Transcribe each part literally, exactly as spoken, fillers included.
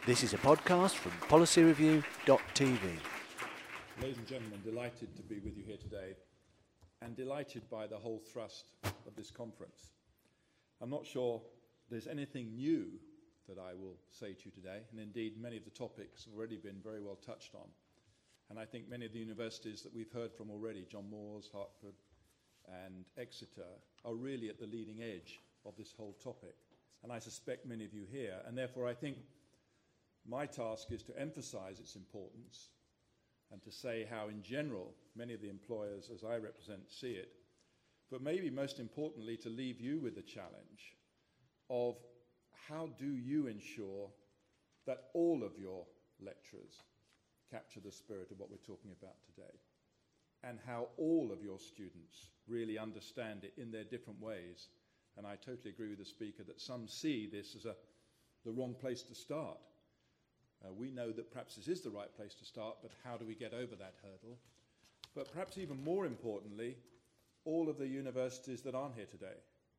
This is a podcast from policy review dot t v. Ladies and gentlemen, delighted to be with you here today and delighted by the whole thrust of this conference. I'm not sure there's anything new that I will say to you today, and indeed many of the topics have already been very well touched on. And I think many of the universities that we've heard from already, John Moores, Hertford and Exeter, are really at the leading edge of this whole topic. And I suspect many of you here, and therefore I think my task is to emphasize its importance and to say how, in general, many of the employers, as I represent, see it, but maybe most importantly, to leave you with the challenge of how do you ensure that all of your lecturers capture the spirit of what we're talking about today, and how all of your students really understand it in their different ways. And I totally agree with the speaker that some see this as a, the wrong place to start. Uh, we know that perhaps this is the right place to start, but how do we get over that hurdle? But perhaps even more importantly, all of the universities that aren't here today.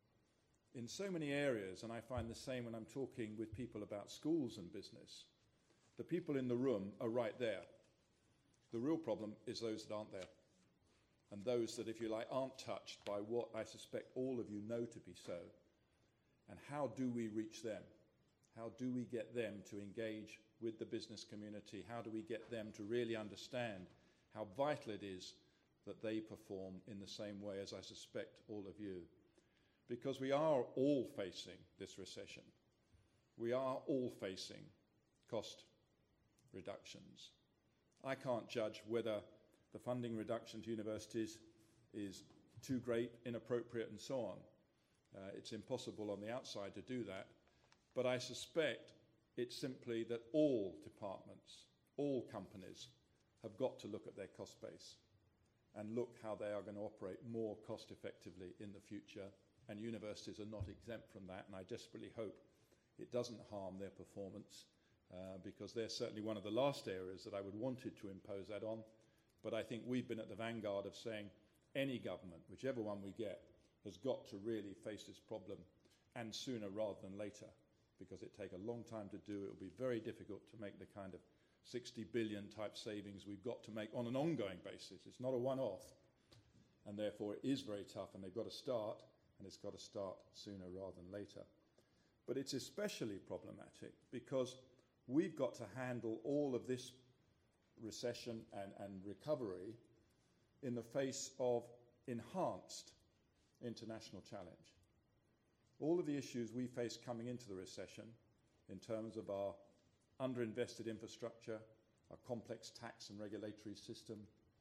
In so many areas, and I find the same when I'm talking with people about schools and business, the people in the room are right there. The real problem is those that aren't there, and those that, if you like, aren't touched by what I suspect all of you know to be so. And how do we reach them? How do we get them to engage with the business community? How do we get them to really understand how vital it is that they perform in the same way as I suspect all of you? Because we are all facing this recession. We are all facing cost reductions. I can't judge whether the funding reduction to universities is too great, inappropriate, and so on. Uh, it's impossible on the outside to do that. But I suspect it's simply that all departments, all companies, have got to look at their cost base and look how they are going to operate more cost effectively in the future. And universities are not exempt from that. And I desperately hope it doesn't harm their performance, uh, because they're certainly one of the last areas that I would wanted to impose that on. But I think we've been at the vanguard of saying any government, whichever one we get, has got to really face this problem, and sooner rather than later, because it take a long time to do. It will be very difficult to make the kind of sixty billion type savings we've got to make on an ongoing basis. It's not a one-off, and therefore it is very tough, and they've got to start, and it's got to start sooner rather than later. But it's especially problematic because we've got to handle all of this recession and, and recovery in the face of enhanced international challenge. All of the issues we face coming into the recession in terms of our underinvested infrastructure, our complex tax and regulatory system,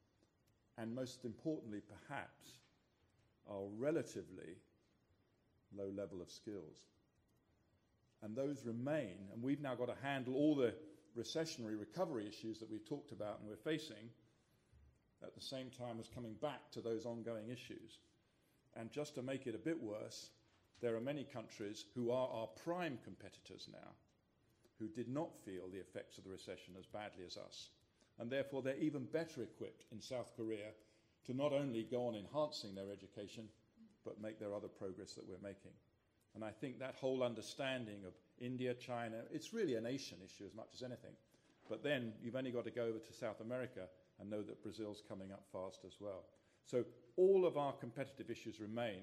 and most importantly perhaps, our relatively low level of skills. And those remain, and we've now got to handle all the recessionary recovery issues that we've talked about and we're facing at the same time as coming back to those ongoing issues. And just to make it a bit worse, there are many countries who are our prime competitors now who did not feel the effects of the recession as badly as us. And therefore they're even better equipped in South Korea to not only go on enhancing their education, but make their other progress that we're making. And I think that whole understanding of India, China, it's really a nation issue as much as anything. But then you've only got to go over to South America and know that Brazil's coming up fast as well. So all of our competitive issues remain,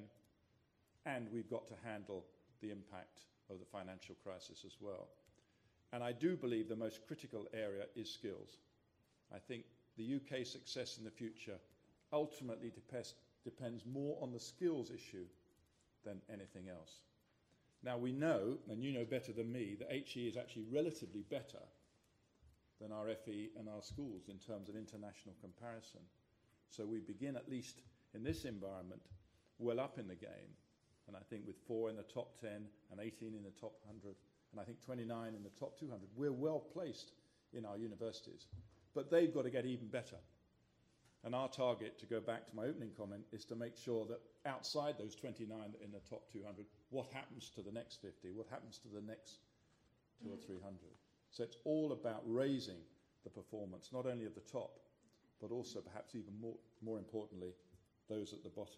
and we've got to handle the impact of the financial crisis as well. And I do believe the most critical area is skills. I think the U K success in the future ultimately depends, depends more on the skills issue than anything else. Now we know, and you know better than me, that H E is actually relatively better than our F E and our schools in terms of international comparison. So we begin, at least in this environment, well up in the game. And I think with four in the top ten and eighteen in the top one hundred, and I think twenty-nine in the top two hundred, we're well placed in our universities. But they've got to get even better. And our target, to go back to my opening comment, is to make sure that outside those twenty-nine in the top two hundred, what happens to the next fifty? What happens to the next two or three hundred? So it's all about raising the performance, not only of the top, but also perhaps even more, more importantly, those at the bottom.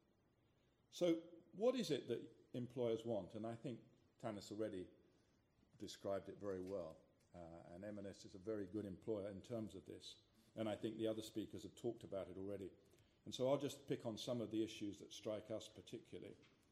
So what is it that employers want? And I think Tanis already described it very well. Uh, and M and S is a very good employer in terms of this. And I think the other speakers have talked about it already. And so I'll just pick on some of the issues that strike us particularly.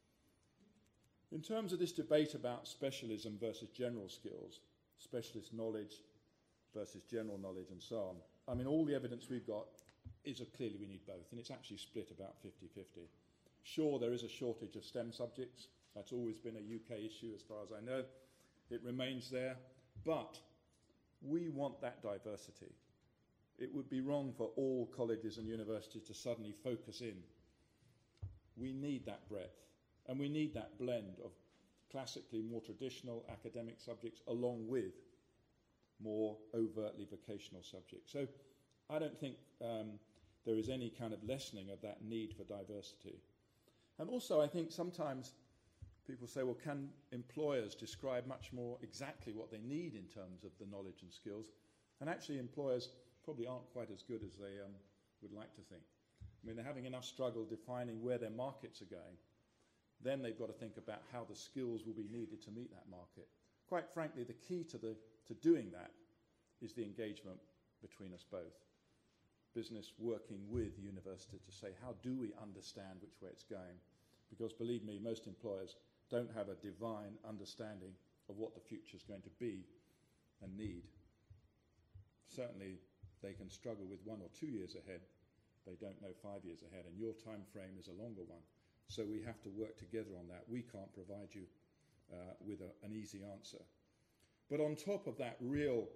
In terms of this debate about specialism versus general skills, specialist knowledge versus general knowledge and so on, I mean, all the evidence we've got is that clearly we need both, and it's actually split about fifty-fifty. Sure, there is a shortage of STEM subjects. That's always been a U K issue as far as I know. It remains there, but we want that diversity. It would be wrong for all colleges and universities to suddenly focus in. We need that breadth, and we need that blend of classically more traditional academic subjects along with more overtly vocational subjects. So I don't think um, there is any kind of lessening of that need for diversity. And also I think sometimes people say, well, can employers describe much more exactly what they need in terms of the knowledge and skills? And actually employers probably aren't quite as good as they um, would like to think. I mean, they're having enough struggle defining where their markets are going. Then they've got to think about how the skills will be needed to meet that market. Quite frankly, the key to, the, to doing that is the engagement between us both. Business working with university to say, how do we understand which way it's going? Because believe me, most employers don't have a divine understanding of what the future is going to be and need. Certainly, they can struggle with one or two years ahead. They don't know five years ahead, and your time frame is a longer one. So we have to work together on that. We can't provide you uh, with a, an easy answer. But on top of that real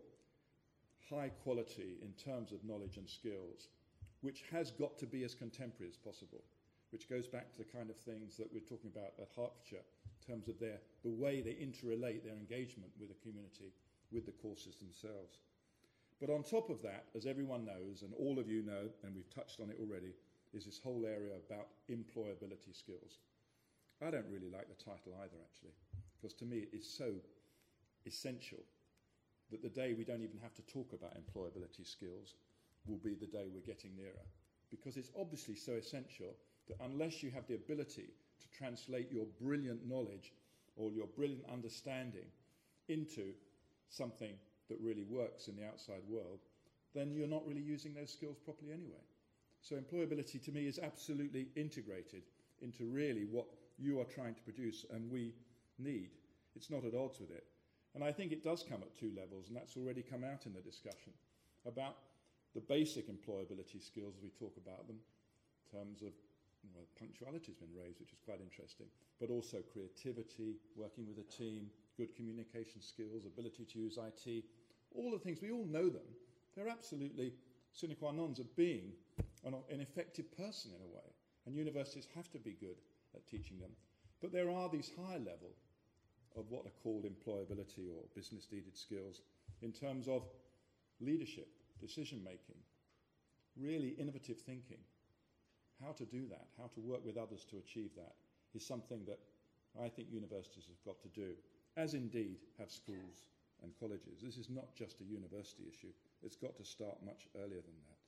high quality in terms of knowledge and skills, which has got to be as contemporary as possible, which goes back to the kind of things that we're talking about at Hertfordshire in terms of their, the way they interrelate their engagement with the community, with the courses themselves. But on top of that, as everyone knows, and all of you know, and we've touched on it already, is this whole area about employability skills. I don't really like the title either, actually, because to me it is so essential that the day we don't even have to talk about employability skills will be the day we're getting nearer. Because it's obviously so essential that unless you have the ability to translate your brilliant knowledge or your brilliant understanding into something that really works in the outside world, then you're not really using those skills properly anyway. So employability to me is absolutely integrated into really what you are trying to produce and we need. It's not at odds with it. And I think it does come at two levels, and that's already come out in the discussion, about the basic employability skills as we talk about them, in terms of, well, punctuality has been raised, which is quite interesting, but also creativity, working with a team, good communication skills, ability to use I T, all the things, we all know them. They're absolutely sine qua nons of being an, an effective person in a way, and universities have to be good at teaching them. But there are these higher level of what are called employability or business-needed skills in terms of leadership, decision-making, really innovative thinking. How to do that, how to work with others to achieve that is something that I think universities have got to do, as indeed have schools and colleges. This is not just a university issue. It's got to start much earlier than that.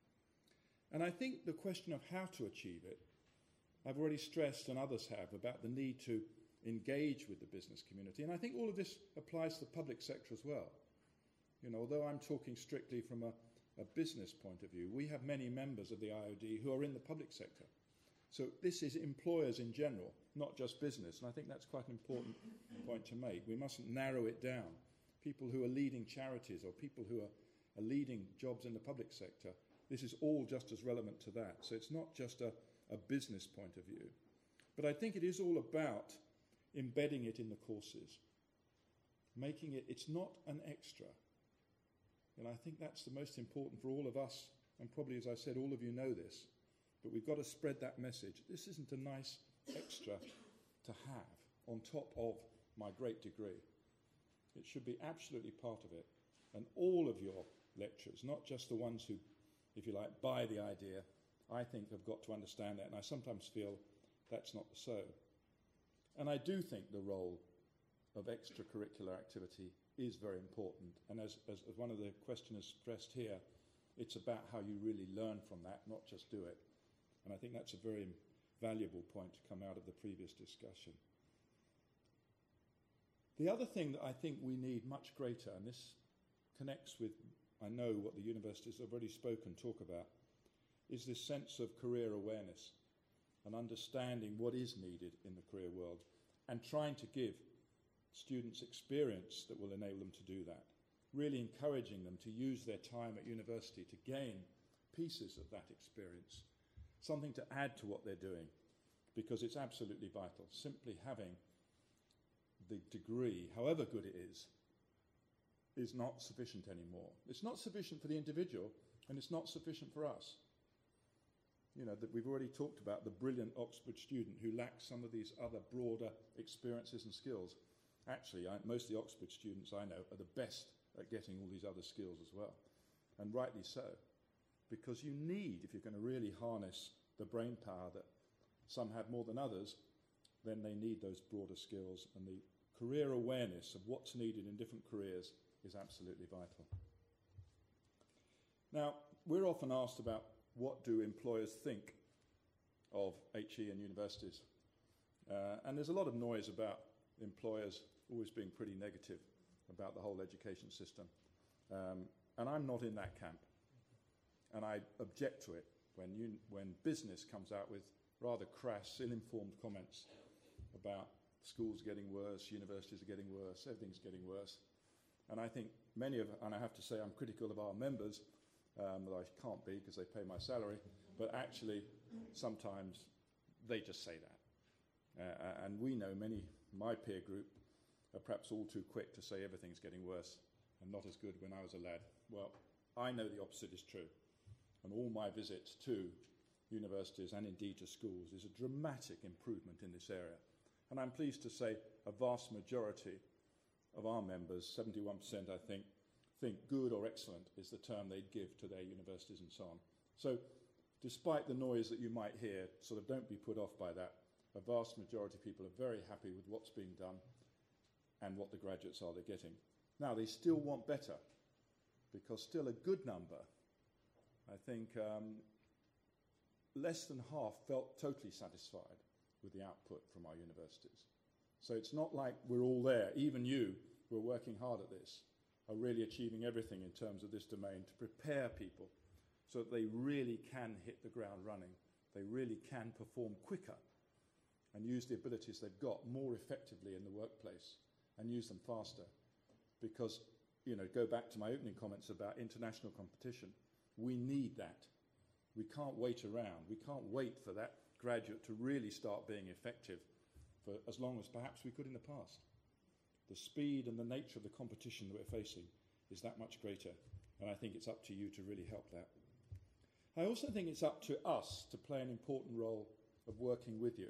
And I think the question of how to achieve it, I've already stressed, and others have, about the need to engage with the business community. And I think all of this applies to the public sector as well. You know, although I'm talking strictly from a, a business point of view, we have many members of the I O D who are in the public sector. So this is employers in general, not just business. And I think that's quite an important point to make. We mustn't narrow it down. People who are leading charities or people who are, are leading jobs in the public sector, this is all just as relevant to that. So it's not just a, a business point of view. But I think it is all about embedding it in the courses, making it, it's not an extra. And I think that's the most important for all of us, and probably, as I said, all of you know this, but we've got to spread that message. This isn't a nice extra to have on top of my great degree. It should be absolutely part of it. And all of your lecturers, not just the ones who, if you like, buy the idea, I think have got to understand that, and I sometimes feel that's not so. And I do think the role of extracurricular activity is very important. And as, as, as one of the questioners stressed here, it's about how you really learn from that, not just do it. And I think that's a very valuable point to come out of the previous discussion. The other thing that I think we need much greater, and this connects with, I know, what the universities have already spoken, talk about, is this sense of career awareness and understanding what is needed in the career world and trying to give students experience that will enable them to do that, really encouraging them to use their time at university to gain pieces of that experience, something to add to what they're doing, because it's absolutely vital. Simply having the degree, however good it is, is not sufficient anymore. It's not sufficient for the individual, and it's not sufficient for us. You know, that we've already talked about the brilliant Oxford student who lacks some of these other broader experiences and skills. Actually, I, most of the Oxford students I know are the best at getting all these other skills as well, and rightly so, because you need, if you're going to really harness the brain power that some have more than others, then they need those broader skills, and the career awareness of what's needed in different careers is absolutely vital. Now, we're often asked about what do employers think of H E and universities, uh, and there's a lot of noise about employers always being pretty negative about the whole education system, um, and I'm not in that camp, and I object to it when, you, when business comes out with rather crass, ill-informed comments about schools getting worse, universities are getting worse, everything's getting worse. And I think many of, and I have to say I'm critical of our members, um, that I can't be because they pay my salary, but actually sometimes they just say that. Uh, and we know many, my peer group, are perhaps all too quick to say everything's getting worse and not as good when I was a lad. Well, I know the opposite is true. And all my visits to universities and indeed to schools is a dramatic improvement in this area. And I'm pleased to say a vast majority of our members, seventy-one percent I think, think good or excellent is the term they'd give to their universities and so on. So despite the noise that you might hear, sort of don't be put off by that. A vast majority of people are very happy with what's being done and what the graduates are they're getting. Now, they still want better, because still a good number, I think um, less than half felt totally satisfied with the output from our universities. So it's not like we're all there. Even you, who are working hard at this, are really achieving everything in terms of this domain to prepare people so that they really can hit the ground running. They really can perform quicker and use the abilities they've got more effectively in the workplace and use them faster. Because, you know, go back to my opening comments about international competition. We need that. We can't wait around. We can't wait for that graduate to really start being effective for as long as perhaps we could in the past. The speed and the nature of the competition that we're facing is that much greater, and I think it's up to you to really help that. I also think it's up to us to play an important role of working with you.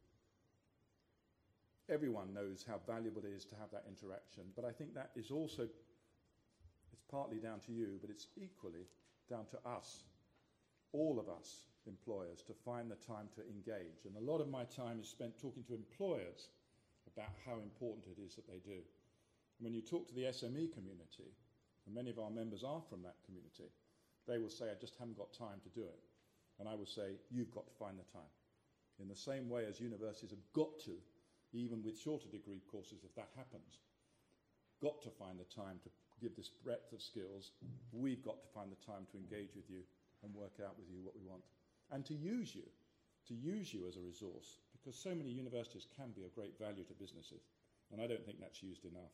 Everyone knows how valuable it is to have that interaction, but I think that is also, it's partly down to you, but it's equally down to us, all of us employers, to find the time to engage. And a lot of my time is spent talking to employers about how important it is that they do. And when you talk to the S M E community, and many of our members are from that community, they will say, I just haven't got time to do it. And I will say, you've got to find the time. In the same way as universities have got to, even with shorter degree courses, if that happens, got to find the time to give this breadth of skills, we've got to find the time to engage with you and work out with you what we want. And to use you, to use you as a resource, because so many universities can be of great value to businesses, and I don't think that's used enough.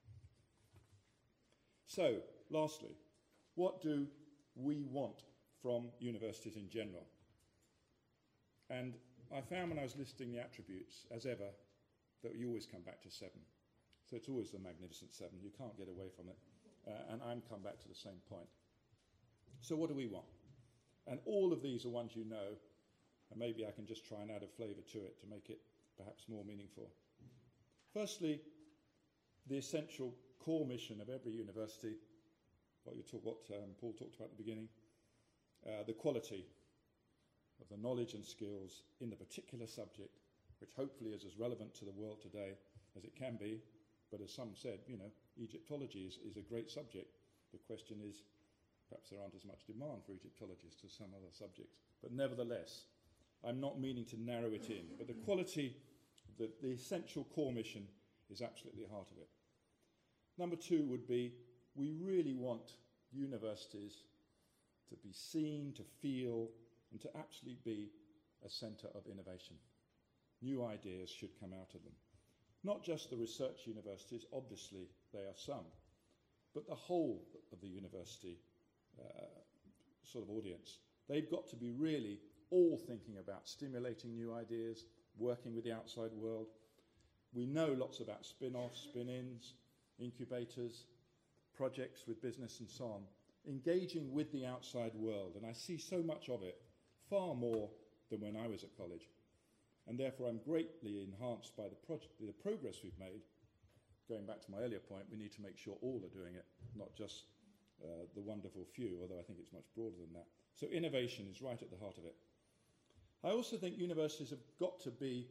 So, lastly, what do we want from universities in general? And I found when I was listing the attributes, as ever, that you always come back to seven. So it's always the magnificent seven. You can't get away from it. Uh, and I'm come back to the same point. So what do we want? And all of these are ones you know, and maybe I can just try and add a flavour to it to make it perhaps more meaningful. Firstly, the essential core mission of every university, what, you talk, what um, Paul talked about at the beginning, uh, the quality of the knowledge and skills in the particular subject, which hopefully is as relevant to the world today as it can be. But as some said, you know, Egyptology is, is a great subject. The question is, perhaps there aren't as much demand for Egyptologists as some other subjects. But nevertheless, I'm not meaning to narrow it in. But the quality, the, the essential core mission is absolutely the heart of it. Number two would be, we really want universities to be seen, to feel, and to actually be a centre of innovation. New ideas should come out of them. Not just the research universities, obviously they are some, but the whole of the university uh, sort of audience. They've got to be really all thinking about stimulating new ideas, working with the outside world. We know lots about spin-offs, spin-ins, incubators, projects with business and so on, engaging with the outside world. And I see so much of it, far more than when I was at college. And therefore I'm greatly enhanced by the, project, the progress we've made. Going back to my earlier point, we need to make sure all are doing it, not just uh, the wonderful few, although I think it's much broader than that. So innovation is right at the heart of it. I also think universities have got to be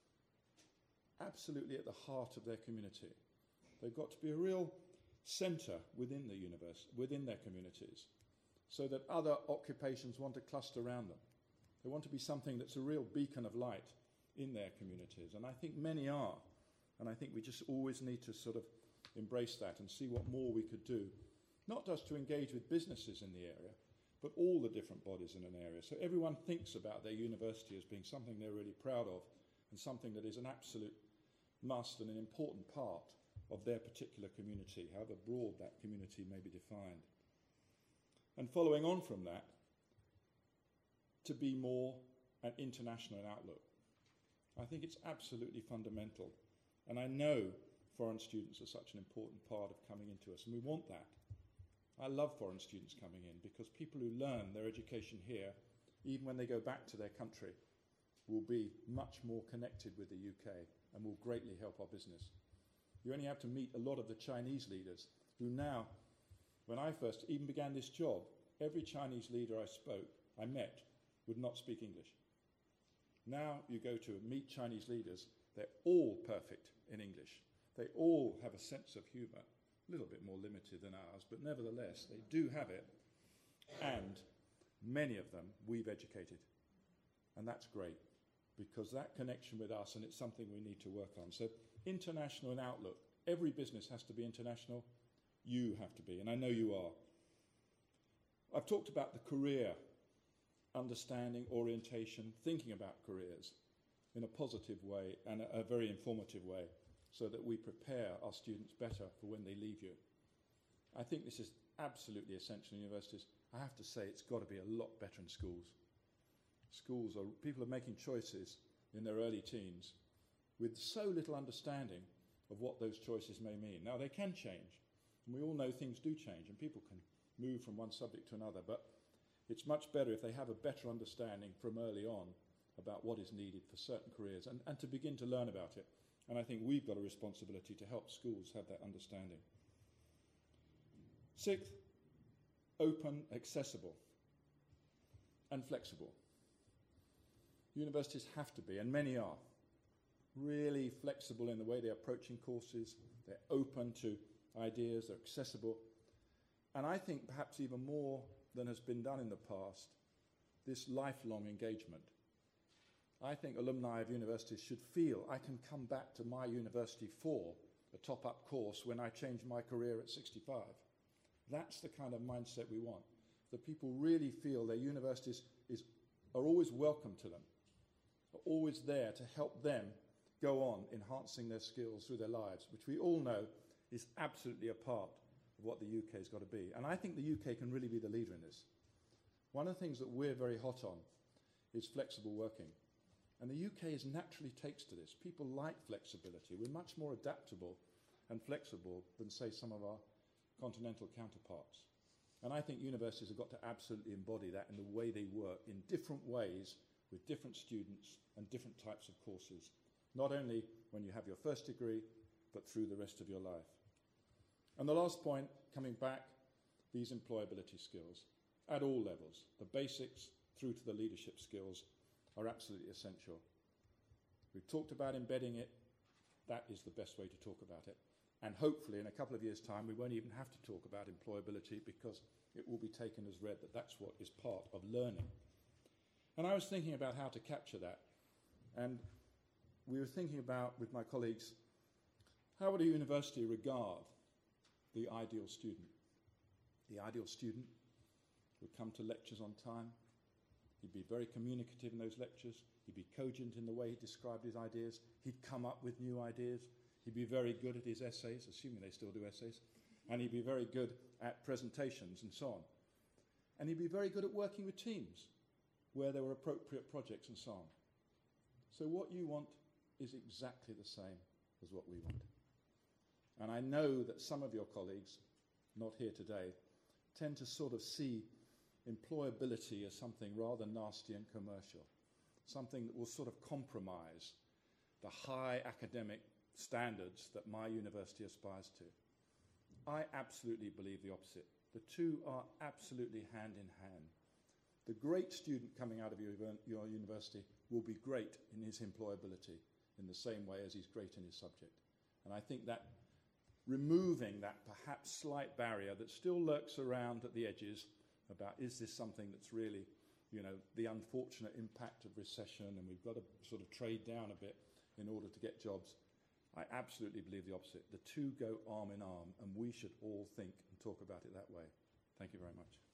absolutely at the heart of their community. They've got to be a real centre within the universe, within their communities, so that other occupations want to cluster around them. They want to be something that's a real beacon of light in their communities, and I think many are. And I think we just always need to sort of embrace that and see what more we could do, not just to engage with businesses in the area, but all the different bodies in an area. So everyone thinks about their university as being something they're really proud of and something that is an absolute must and an important part of their particular community, however broad that community may be defined. And following on from that, to be more an international in outlook. I think it's absolutely fundamental. And I know foreign students are such an important part of coming into us, and we want that. I love foreign students coming in because people who learn their education here, even when they go back to their country, will be much more connected with the U K and will greatly help our business. You only have to meet a lot of the Chinese leaders who now, when I first even began this job, every Chinese leader I spoke, I met, would not speak English. Now you go to meet Chinese leaders, they're all perfect in English. They all have a sense of humour, a little bit more limited than ours, but nevertheless, they do have it. And many of them we've educated. And that's great, because that connection with us, and it's something we need to work on. So international in outlook. Every business has to be international. You have to be, and I know you are. I've talked about the career, understanding, orientation, thinking about careers in a positive way and a, a very informative way so that we prepare our students better for when they leave you. I think this is absolutely essential in universities. I have to say it's got to be a lot better in schools. Schools are, people are making choices in their early teens with so little understanding of what those choices may mean. Now, they can change, and we all know things do change, and people can move from one subject to another, but it's much better if they have a better understanding from early on about what is needed for certain careers and, and to begin to learn about it. And I think we've got a responsibility to help schools have that understanding. Sixth, open, accessible, and flexible. Universities have to be, and many are, really flexible in the way they're approaching courses. They're open to ideas, they're accessible. And I think perhaps even more than has been done in the past, this lifelong engagement. I think alumni of universities should feel I can come back to my university for a top-up course when I change my career at sixty-five. That's the kind of mindset we want. That people really feel their universities is, are always welcome to them, are always there to help them go on enhancing their skills through their lives, which we all know is absolutely a part of what the U K has got to be. And I think the U K can really be the leader in this. One of the things that we're very hot on is flexible working. And the U K is naturally takes to this. People like flexibility. We're much more adaptable and flexible than, say, some of our continental counterparts. And I think universities have got to absolutely embody that in the way they work, in different ways, with different students and different types of courses, not only when you have your first degree, but through the rest of your life. And the last point, coming back, these employability skills at all levels, the basics through to the leadership skills, are absolutely essential. We've talked about embedding it. That is the best way to talk about it. And hopefully in a couple of years' time, we won't even have to talk about employability because it will be taken as read that that's what is part of learning. And I was thinking about how to capture that. And we were thinking about, with my colleagues, How would a university regard the ideal student? The ideal student would come to lectures on time. He'd be very communicative in those lectures. He'd be cogent in the way he described his ideas. He'd come up with new ideas. He'd be very good at his essays, assuming they still do essays. And he'd be very good at presentations and so on. And he'd be very good at working with teams where there were appropriate projects and so on. So what you want is exactly the same as what we want. And I know that some of your colleagues, not here today, tend to sort of see employability as something rather nasty and commercial, something that will sort of compromise the high academic standards that my university aspires to. I absolutely believe the opposite. The two are absolutely hand in hand. The great student coming out of your, your university will be great in his employability in the same way as he's great in his subject. And I think that removing that perhaps slight barrier that still lurks around at the edges about is this something that's really, you know, the unfortunate impact of recession and we've got to sort of trade down a bit in order to get jobs. I absolutely believe the opposite. The two go arm in arm and we should all think and talk about it that way. Thank you very much.